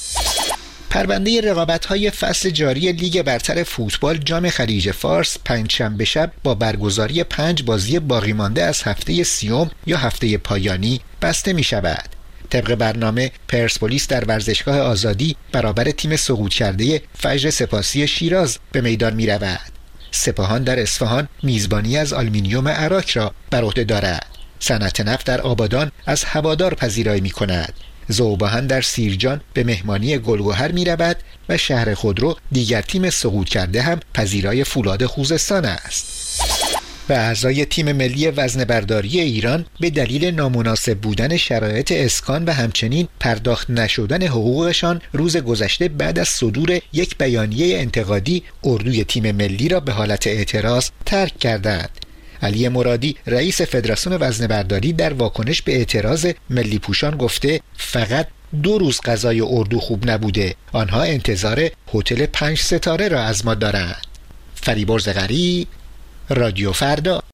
پرونده رقابت‌های فصل جاری لیگ برتر فوتبال جام خلیج فارس پنجشنبه شب با برگزاری پنج بازی باقی مانده از هفته سیوم یا هفته پایانی بسته می‌شود. طبق برنامه پرسپولیس در ورزشگاه آزادی برابر تیم سقوط کرده فجر سپاسی شیراز به میدان می رود. سپاهان در اصفهان میزبانی از آلومینیوم عراق را بر عهده دارد. صنعت نفت در آبادان از هوادار پذیرایی می کند. ذوباهن در سیرجان به مهمانی گلگهر می رود و شهر خودرو دیگر تیم سقوط کرده هم پذیرای فولاد خوزستان است. و اعضای تیم ملی وزنه‌برداری ایران به دلیل نامناسب بودن شرایط اسکان و همچنین پرداخت نشدن حقوقشان روز گذشته بعد از صدور یک بیانیه انتقادی اردوی تیم ملی را به حالت اعتراض ترک کردند. علی مرادی رئیس فدراسیون وزنه‌برداری در واکنش به اعتراض ملی پوشان گفته فقط دو روز غذای اردو خوب نبوده، آنها انتظار هتل پنج ستاره را از ما دارند. فریبرز غریب، رادیو فردا.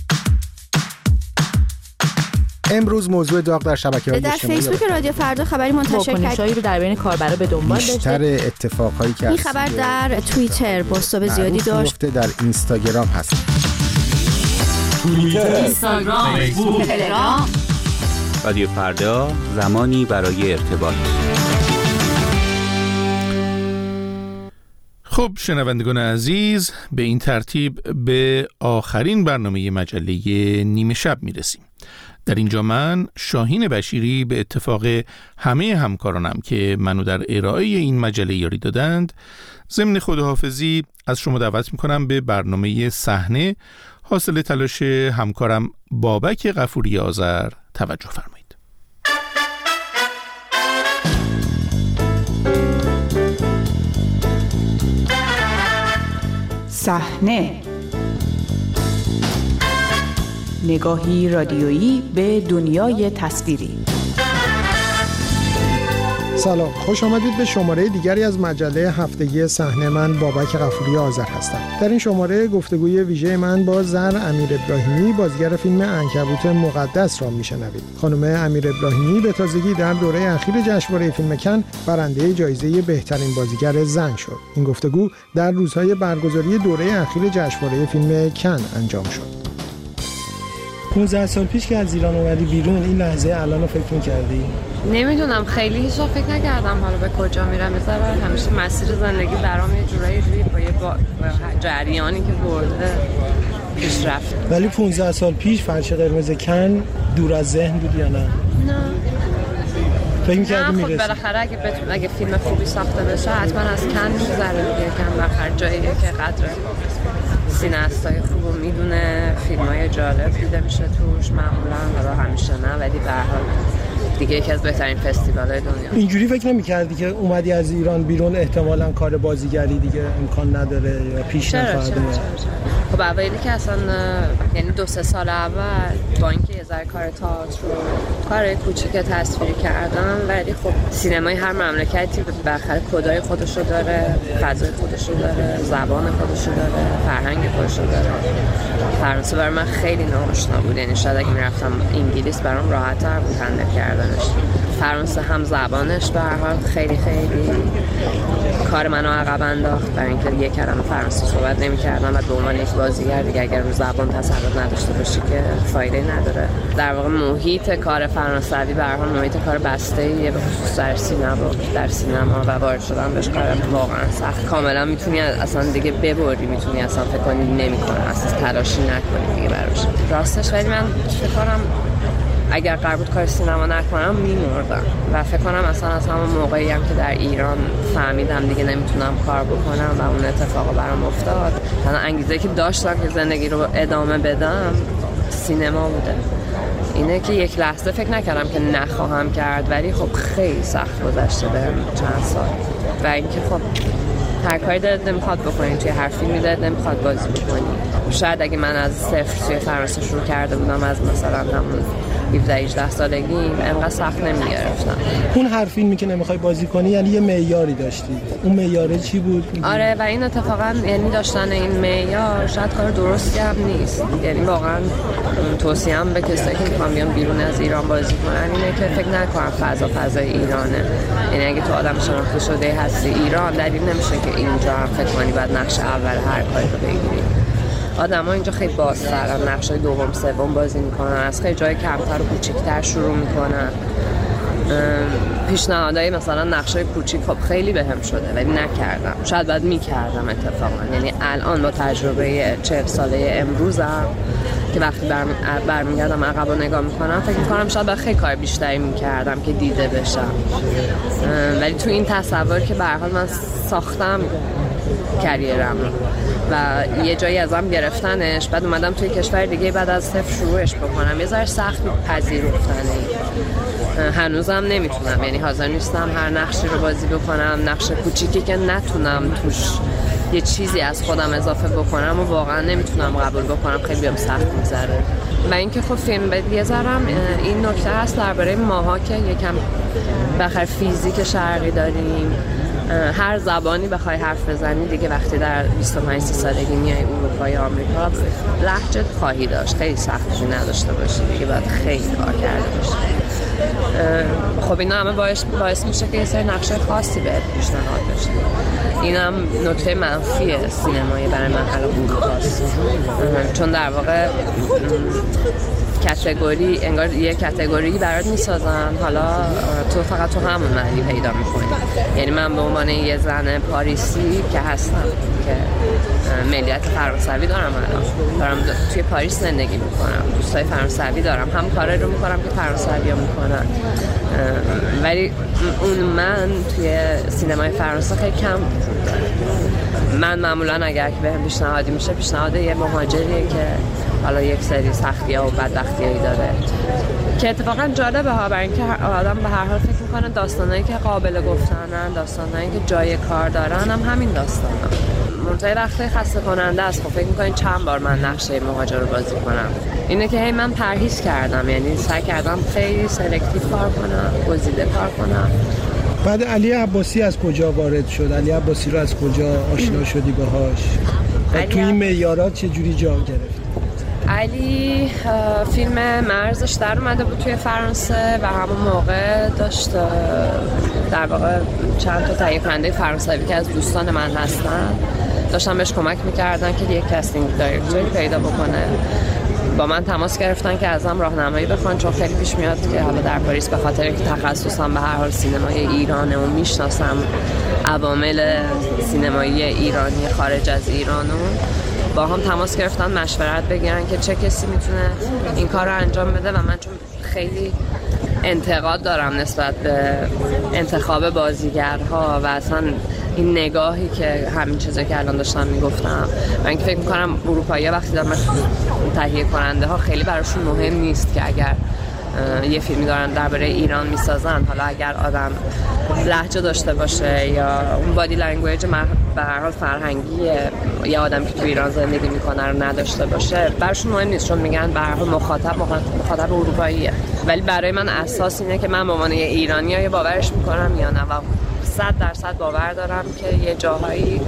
امروز موضوع داغ در شبکه‌های در اجتماعی فیسبوک رادیو فردا خبری منتشر کرد رو در بین کاربرا به دنبال داشته. بیشتر اتفاقایی که این خبر در توییتر بازتاب زیادی داشت. در اینستاگرام هست. توییتر، اینستاگرام، فیسبوک، تلگرام رادیو فردا، زمانی برای ارتباط. خب شنوندگان عزیز، به این ترتیب به آخرین برنامه مجله نیمه شب میرسیم. در اینجا من شاهین بشیری به اتفاق همه همکارانم که منو در ارائه این مجله یاری دادند، ضمن خداحافظی از شما دعوت میکنم به برنامه صحنه حاصل تلاش همکارم بابک غفوری آذر توجه فرمایید. صحنه، نگاهی رادیویی به دنیای تصویری. سلام، خوش آمدید به شماره دیگری از مجله هفتگی صحنه. من بابک غفوری آذر هستم. در این شماره گفتگوی ویژه من با زر امیر ابراهیمی، بازیگر فیلم عنکبوت مقدس را میشنوید. خانم امیر ابراهیمی به تازگی در دوره اخیر جشنواره فیلم کن برنده جایزه بهترین بازیگر زن شد. این گفتگو در روزهای برگزاری دوره اخیر جشنواره فیلم کن انجام شد. پانزده سال پیش که از ایران اومدی بیرون، این لحظه الان رو فکر می‌کردی؟ نمیدونم، خیلی هیچ وقت فکر نکردم حالا به کجا میرم. مثلا همیشه مسیر زندگی برام یه جورایی روی با یه با جریانی که برده پیشرفت. ولی پانزده سال پیش فرش قرمز کن دور از ذهن بود یا نه؟ نه. فکر می‌کردی میرسی؟ خب بالاخره اگه بتون اگه فیلم خوبی ساخته بشه حتما از کن می‌گذره دیگه. کن بالاخره جاییه که قدر سینه‌استای خوبو میدونه، فیلمای جالب دیده میشه توش، معمولا حالا همیشه نه ولی به هر حال دیگه یکی از بهترین فستیوال‌های دنیا. اینجوری فکر نمی‌کردی که اومدی از ایران بیرون احتمالاً کار بازیگری دیگه امکان نداره یا پیش نخواهد اومد؟ خب اولی که اصلا یعنی دو سه سال اول با اینکه یه ذره کار تئاتر رو کار کوچیک تصویری کردم، ولی خب سینمای هر مملکتی بالاخره کدای خودشو داره، فضای خودشو داره، زبان خودشو داره، فرهنگ خودشو داره. فرانسه برای من خیلی ناآشنا بود، یعنی شاید اگه میرفتم انگلیس برام راحت‌تر بود هندل کردنش. فرانسه هم زبانش به هر حال خیلی خیلی کار منو عقب انداخت، برای اینکه یک کلمه فرانسه صحبت نمی‌کردم و به عنوان یک بازیگر دیگه اگر رو زبان تسلط نداشته باشی که فایده نداره. در واقع محیط کار فرانسوی به هر حال محیط کار بسته‌ایه، به خصوص در سینما در سینما و وارد شدن بهش کار واقعا سخت. کاملا میتونی اصلا دیگه ببری، میتونی اصلا فکر کنی نمی‌کنه، اصلا تلاشی نکنی دیگه براش. راستش ولی من فکر کنم اگر قرار بود کار سینما نکنم میمردم و فکر کنم اصلا از همون موقعی هم که در ایران فهمیدم دیگه نمیتونم کار بکنم و اون اتفاق برام افتاد، تنها انگیزه که داشتم که زندگی رو ادامه بدم سینما بوده. اینه که یک لحظه فکر نکردم که نخواهم کرد، ولی خب خیلی سخت گذشته بهم چند سال و اینکه خب هر کاری دلت نمیخواد بکنی، توی هر فیلمی دلت نمیخواد بازی بکنی. شاید اگه من از صفر توی فرانسه شروع کرده بودم، از مثلا همون هفده هجده سالگی انقدر سخت نمیگرفتم. اون هر فیلمی که نمیخوای بازی کنی یعنی یه معیاری داشتی، اون معیاره چی بود؟ آره و این اتفاقا یعنی داشتن این معیار شاید کار درستی هم نیست، یعنی واقعا توصیه‌ام به کسایی که میخوان بیان بیرون از ایران بازی کنن اینه که فکر نکنن فضا فضای ایرانه. یعنی اگه تو آدم شناخته شده هستی ایران، دلیل نمیشه که اینجا هم فکر کنی بعد نقش اول هر کاری رو بگیری. آدم‌ها اینجا خیلی بازترن، نقشای دوم سوم بازی میکنن، از خیلی جای کمتر و کوچیک‌تر شروع میکنن. پیشنهادهای مثلا نقشای کوچیک خب خیلی بهم شده ولی نکردم، شاید بعد میکردم اتفاقا. یعنی الان با تجربه چهل ساله امروزم که وقتی برم برمیگردم عقب رو نگاه میکنم فکر میکنم شاید باید خیلی کار بیشتری میکردم که دیده بشم، ولی تو این تصور که به هر حال من ساختم کریرم و یه جایی ازم گرفتنش، بعد اومدم توی کشور دیگه بعد از صفر شروعش بکنم، یه ذره سخت پذیرفتنه. هنوزم نمیتونم، یعنی حاضر نیستم هر نقشی رو بازی بکنم، نقش کوچیکی که نتونم توش یه چیزی از خودم اضافه بکنم و واقعا نمیتونم قبول بکنم، خیلی بهم سخت می‌گذره. و اینکه خب فیلم به یه ذرم این نکته هست درباره ماها که یکم بخیر فیزیک شرقی داریم، هر زبانی بخوای حرف بزنی دیگه وقتی در بیست و پنج سالگی میای اروپا یا آمریکا لهجه خواهی داشت، خیلی سختی نداشته باشی دیگه، باید خیلی کار کرده باشی. خب اینا همه باعث, باعث میشه که یه سری نقشه خاصی بهت پیشنهاد بشه. این هم نکته منفی سینمایی برای من الان بود، چون در واقع کاتگوری، انگار یه کاتگوری برات میسازن، حالا تو فقط تو همون معنی پیدا میکنی. یعنی من به عنوان یه زن پاریسی که هستم که ملیت فرانسوی دارم، الان دارم توی پاریس زندگی میکنم، دوستای فرانسوی دارم، هم کارا رو میکنم که فرانسوی ها میکنن، ولی اون من توی سینمای فرانسه خیلی کم. من معمولا اگر که بهم پیشنهادی میشه پیشنهاد یه مهاجریه که حالا یک سری سختی‌ها و بدبختی‌هایی داره که اتفاقا جالبه ها، برای اینکه آدم به هر حال فکر میکنه داستانایی که قابل گفتنن، داستانایی که جای کار دارن هم همین داستانا. منتهی وقتی خسته کننده است. خب فکر میکنین چند بار من نقشه مهاجر رو بازی کنم؟ اینه که هی من پرهیز کردم، یعنی سعی کردم خیلی سلکتیو کار کنم، گزیده کار کنم. بعد علی عباسی از کجا وارد شد؟ علی عباسی رو از کجا آشنا شدی باهاش؟ و توی این معیارات چه جوری جا گرفت؟ علی فیلم مرزش در اومده بود توی فرانسه و همون موقع داشت در واقع چند تا تهیه کننده فرانسوی که از دوستان من هستن داشتن بهش کمک میکردن که یک کاستینگ دایرکتوری پیدا بکنه. با من تماس گرفتن که ازم راهنمایی بخوان، چون خیلی پیش میاد که حالا در پاریس به خاطر که تخصصم به هر حال سینمای ایرانه و میشناسم عوامل سینمایی ایرانی خارج از ایرانو، با هم تماس گرفتن مشورت بگیرن که چه کسی میتونه این کار رو انجام بده. و من چون خیلی انتقاد دارم نسبت به انتخاب بازیگرها و اصلا این نگاهی که همین چیزایی که الان داشتم میگفتم، من اینکه فکر میکنم اروپایی‌ها وقتی دارن تهیه کننده ها خیلی براشون مهم نیست که اگر یه فیلمی دارن درباره ایران میسازن، حالا اگر آدم لهجه داشته باشه یا اون بادی لنگویج به هر حال فرهنگی یا آدم که تو ایران زندگی میکنه رو نداشته باشه، براشون مهم نیست، چون میگن به هر حال مخاطب مخاطب اروپاییه. ولی برای من اساس اینه که من به عنوان یه ایرانی یا باورش میکنم یا نه، و صد درصد باور دارم که یه جاهایی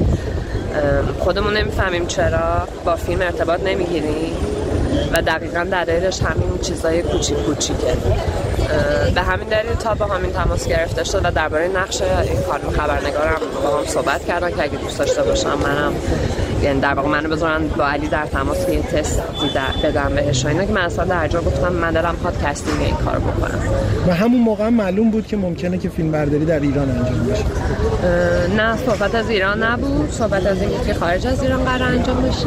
خودمون نمیفهمیم چرا با فیلم ارتباط نمیگیریم و دقیقاً دلیلش همین چیزای کوچیک کوچیکه. به همین دلیل تا با همین تماس گرفته شد و درباره نقش این خانم خبرنگارم با هم صحبت کردن که اگه دوست داشته باشم منم، یعنی در واقع منو بذارن با علی در تماس که یه تست بدم بهش. اینا که من اصلا در جا گفتم من دلم خواد کاستینگ این کارو بکنم. و همون موقع معلوم بود که ممکنه که فیلم برداری در ایران انجام بشه؟ نه، صحبت از ایران نبود، صحبت از اینکه که خارج از ایران قرار انجام بشه.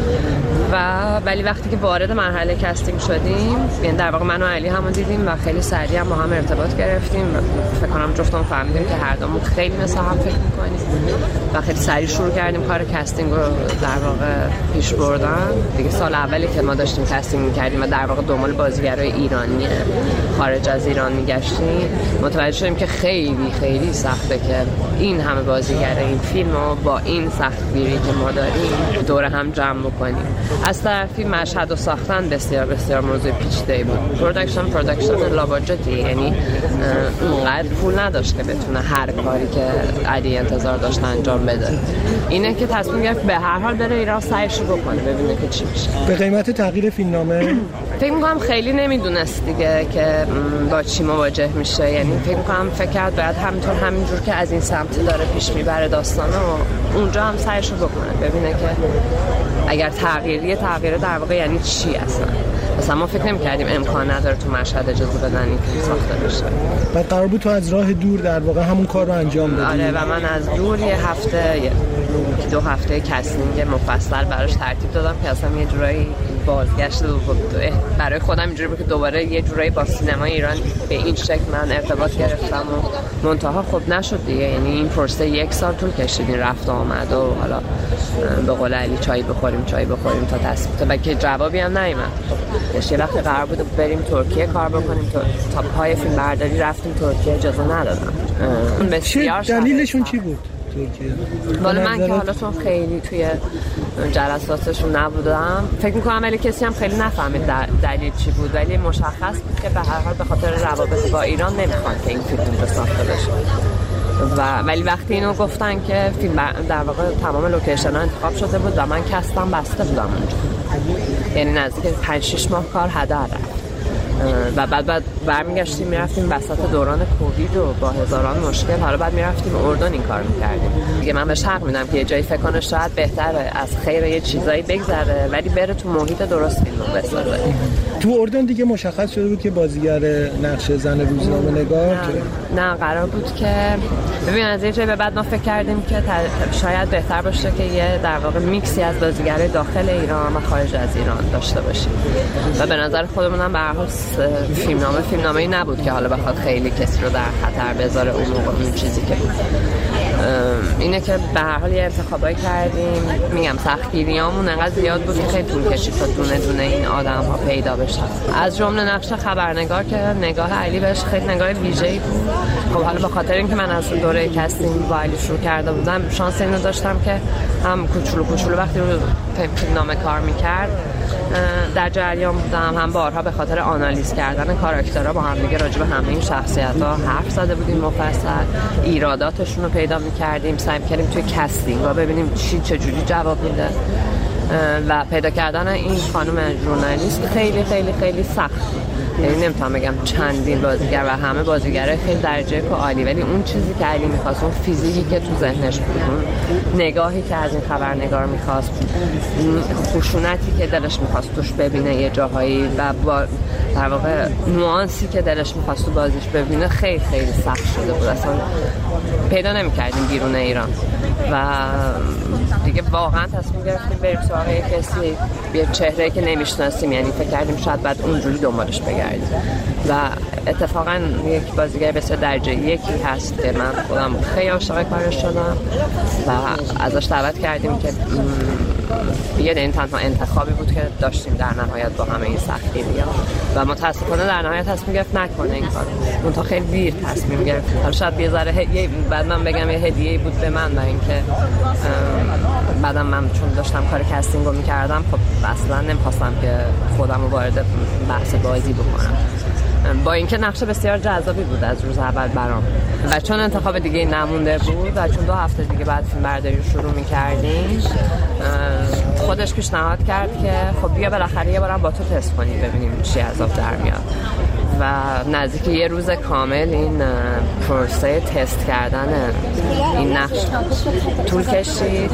و ولی وقتی که وارد مرحله کاستینگ شدیم، یعنی در واقع من و علی همون دیدیم و خیلی سریع هم با هم ارتباط گرفتیم. فکر کنم جفتمون فهمیدیم که هر دومون خیلی مثل هم فکر می‌کنیم و خیلی سریع شروع کردیم کار کاستینگ رو در واقع پیش بردن. دیگه سال اولی که ما داشتیم کاستینگ می‌کردیم و در واقع دنبال بازیگرای ایرانی خارج از ایران می‌گشتیم، متوجه شدیم که خیلی خیلی سخته که این همه بازیگر این فیلمو با این سختگیری که ما داریم دور هم جمع بکنیم. از طرفی مشهد و ساختن بسیار بسیار موضوع پیچیده‌ای بود. پروداکشن پروداکشن لاباجتی، یعنی اونقدر پول نداشت که بتونه هر کاری که علی انتظار داشت انجام بده. اینه که تصمیم گرفت به هر حال بره ایران سعیش رو بکنه ببینه که چی میشه. به قیمت تغییر فیلمنامه فکر می‌کنم خیلی نمیدونست دیگه که با چی مواجه میشه. یعنی فکر می‌کنم فکر کرد باید همینطور همینجور که از این سمت داره پیش میبره داستانو اونجا هم سعیش رو بکنه ببینه که اگر تغییریه تغییر در واقع یعنی چی اصلا. مثلا ما فکر نمی‌کردیم امکان نداره تو مشهد اجازه بدن این فیلم ساخته بشه. بعد قرار بود تو از راه دور در واقع همون کار رو انجام بدی. آره و من از دور یه هفته یه دو هفته کاستینگ مفصل براش ترتیب دادم که اصلا یه جورایی بازگشت برای خودم اینجوری بود که دوباره یه جورایی با سینمای ایران به این شکل من ارتباط گرفتم و منتها خب نشد دیگه. یعنی این پروسه یک سال طول کشید، این رفت و آمد و حالا به قول علی چای بخوریم چای بخوریم تا تصمیم تا که جوابی هم نیامد. خب یه وقت قرار بود بریم ترکیه کار بکنیم، تا پای فیلم برداری رفتیم ترکیه، اجازه ندادن. بسیار دلیلشون چی بود؟ ولی من که حالا چون خیلی توی جلساتشون نبودم فکر میکنم ولی کسی هم خیلی نفهمید دلیل چی بود، ولی مشخص بود که به هر حال به خاطر روابط با ایران نمیخوان که این فیلم بساخته بشه. و ولی وقتی اینو گفتن که فیلم در واقع تمام لوکیشن ها انتخاب شده بود و من کاستم بسته بودم اونجا، یعنی نزدیک پنج شش ماه کار هدر رفت و بعد بعد برمیگشتیم میرفتیم وسط دوران کووید و با هزاران مشکل، حالا بعد میرفتیم اردن این کار میکردیم دیگه. من بهش حق میدم که یه جایی فکر کنه شاید بهتره از خیر یه چیزایی بگذره ولی بره تو محیط درست فیلمو بسازه. تو اردن دیگه مشخص شده بود که بازیگر نقش زن روزنامه نگار نه, نه قرار بود که ببین از یه جایی به بعد ما فکر کردیم که شاید بهتر باشه که یه در واقع میکسی از بازیگرای داخل ایران و خارج از ایران داشته باشیم و به نظر خودمون هم به هر حال فیلمنامه فیلمنامه‌ای نبود که حالا بخواد خیلی کسی رو در خطر بذاره اون موقع اون چیزی که بود. اینه که به هر حال یه انتخابایی کردیم. میگم سختگیریامون انقدر زیاد بود که خیلی طول کشید تا دونه دونه این آدم‌ها پیدا بشن. از جمله نقش خبرنگار که نگاه علی بهش خیلی نگاه ویژه‌ای بود. خب حالا به خاطر اینکه من از دوره کاستینگ با علی شروع کرده بودم شانس اینو داشتم که هم کوچولو کوچولو وقتی رو فیلمنامه کار می‌کرد در جریان بودم، هم بارها به خاطر آنالیز کردن کاراکترها با هم دیگه راجع به همه این شخصیت‌ها حرف زده بودیم مفصل، ایراداتشون رو پیدا می‌کردیم، سعی می‌کردیم توی کاستینگ‌ها ببینیم چی چجوری جواب میده و پیدا کردن این خانم ژورنالیست خیلی خیلی خیلی سخت. یعنی نمیتونم بگم چندین بازیگر و همه بازیگره خیلی درجه که عالی، ولی اون چیزی که علی می‌خواست، اون فیزیکی که تو ذهنش بود، اون نگاهی که از این خبرنگار می‌خواست، خشونتی که دلش می‌خواست توش ببینه یه جاهایی و با در واقع نوانسی که دلش می‌خواست تو بازیش ببینه خیلی خیلی سخت شده بود. اصلا پیدا نمی‌کردیم بیرون ایران و دیگه واقعا تصمیم گرفتیم بریم سراغ یه کسی، یه چهره‌ای که نمی‌شناسیم، یعنی فکر کردیم شاید بعد اونجوری دنبالش بگردیم و اتفاقا یک بازیگر بسیار درجه یکی هست که من خودم خیلی عاشق کارش شدم و ازش دعوت کردیم که یه این تنها انتخابی بود که داشتیم در نهایت با همه این سختگیری‌ها و متاسفانه در نهایت تصمیم گرفت نکنه این کار. اون تا خیلی دیر تصمیم گرفت. حالا شاید یه ذره هدیه بعد من بگم یه هدیه‌ای بود به من و اینکه بعدم من چون داشتم کار کاستینگ رو می‌کردم خب اصلا نمی‌خواستم که خودم رو وارد بحث بازی بکنم، با اینکه نقش بسیار جذابی بود از روز اول برام و چون انتخاب دیگه نمونده بود و چون دو هفته دیگه بعد فیلم برداری شروع می‌کردیم خودش پیشنهاد کرد که خب بیا بالاخره یه بارم با تو تست کنیم ببینیم چی از آب در میاد و نزدیک یه روز کامل این پروسه تست کردن این نقش طول کشید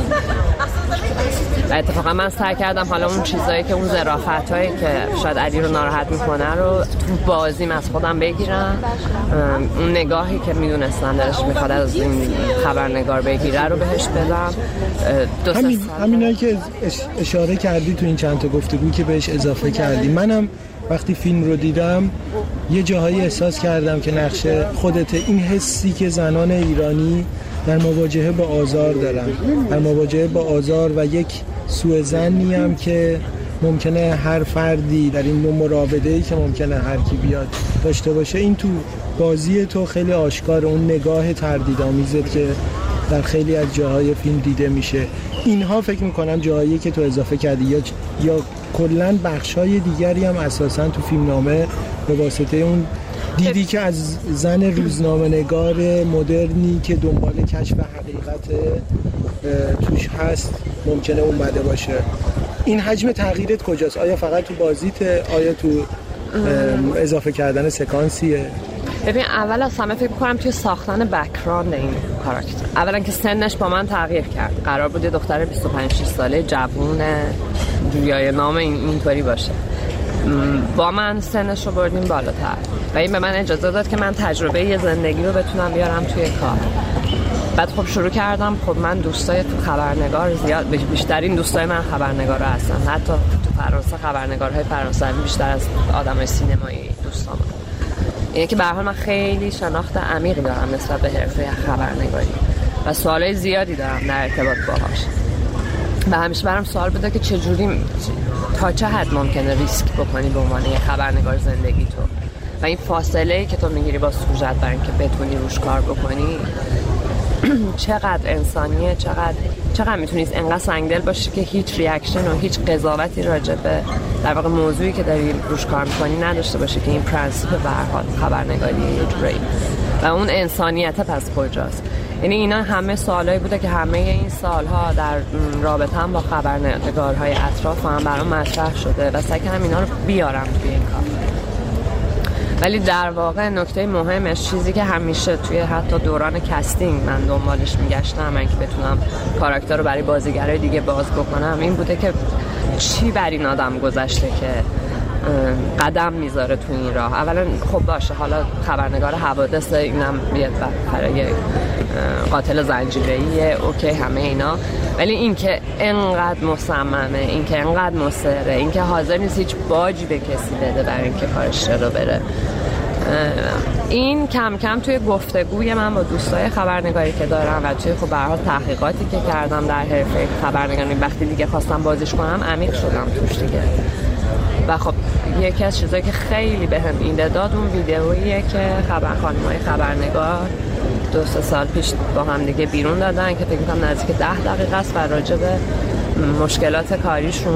و اتفاقا من سعی کردم حالا اون چیزایی که اون ظرافتایی که شاید علی رو ناراحت میکنه رو تو بازیم از خودم بگیرم، اون نگاهی که میدونستم دلش میخواد از این خبرنگار بگیره رو بهش بدم. همین همینایی که اشاره کردی تو این چند تا گفتگو که بهش اضافه کردی، منم وقتی فیلم رو دیدم یه جاهایی احساس کردم که نقش خودت، این حسی که زنان ایرانی در مواجهه با آزار دارن، در مواجهه با آزار و یک سوء ظنی هم که ممکنه هر فردی در این نوع مراوده‌ای که ممکنه هر کی بیاد داشته باشه، این تو بازی تو خیلی آشکار، اون نگاه تردیدآمیزت که در خیلی از جاهای فیلم دیده میشه. اینها فکر میکنم جاهایی که تو اضافه کردی یا یا کلاً بخشای دیگری هم اساساً تو فیلمنامه به واسطه اون دیدی که از زن روزنامه‌نگار مدرنی که دنبال کشف حقیقت توش هست ممکنه اومده باشه. این حجم تغییرت کجاست؟ آیا فقط تو بازیت؟ آیا تو اضافه کردن سکانسیه؟ ببین اول از همه فکر کنم توی ساختن بک‌گراند این کاراکتر، اولا که سنش با من تغییر کرد. قرار بود یه دختر بیست و پنج شش ساله جوون جویای نام این اینطوری باشه، با من سنش رو بردیم بالاتر و این به من اجازه داد که من تجربه یه زندگی رو بتونم بیارم توی کار. بعد خب شروع کردم، خب من دوستای خبرنگار زیاد، بیشترین دوستای من خبرنگارا هستن، حتی تو فرانسه خبرنگارهای فرانسوی بیشتر از آدمای سینمایی دوستام. اینه که به هر حال من خیلی شناخت عمیقی دارم نسبت به حرفه خبرنگاری و سوالای زیادی دارم در ارتباط باهاش و همیشه برام سوال بوده که چجوری تا چه حد ممکنه ریسک بکنی به عنوان یه خبرنگار زندگی تو و این فاصله‌ای که تو میگیری با سوژت برای اینکه بتونی روش کار بکنی چقدر انسانیه، چقدر چقدر میتونی اینقدر سنگدل باشی که هیچ ریاکشن و هیچ قضاوتی راجع به در واقع موضوعی که داری روش کار میکنی نداشته باشی که این پرنسیپ به هر حال خبرنگاری یه جوری و اون انسانیت پس کجاست. یعنی اینا همه سوالایی بوده که همه این سالها در رابطه هم با خبرنگارهای اطراف هم برام مطرح شده و سعی کردم اینا رو بیارم توی این کار. ولی در واقع نکته مهمش، چیزی که همیشه توی حتی دوران کستینگ من دنبالش میگشتم، من که بتونم کاراکتر رو برای بازیگرای دیگه باز بکنم، این بوده که چی بر این آدم گذشته که قدم میذاره تو این راه. اولا خب باشه، حالا خبرنگار حوادث، اینم بیاد برای قاتل زنجیره‌ایه، اوکی همه اینا، ولی این که انقدر مصممه، این که انقدر مصره، این که حاضر نیست هیچ باجی به کسی بده برای اینکه کارش رو بره، این کم کم توی گفتگوی من با دوستای خبرنگاری که دارم و توی خب به هر حال تحقیقاتی که کردم در حرفه خبرنگاری، وقتی دیگه خواستم بازیش کنم عمیق شدم توش دیگه. و خب یکی از چیزایی که خیلی بهم ایده داد اون ویدئوییه که خبر خانم‌های خبرنگار دو سه سال پیش با هم دیگه بیرون دادن که فکر می‌کنم نزدیک ده دقیقه است و راجع به مشکلات کاریشون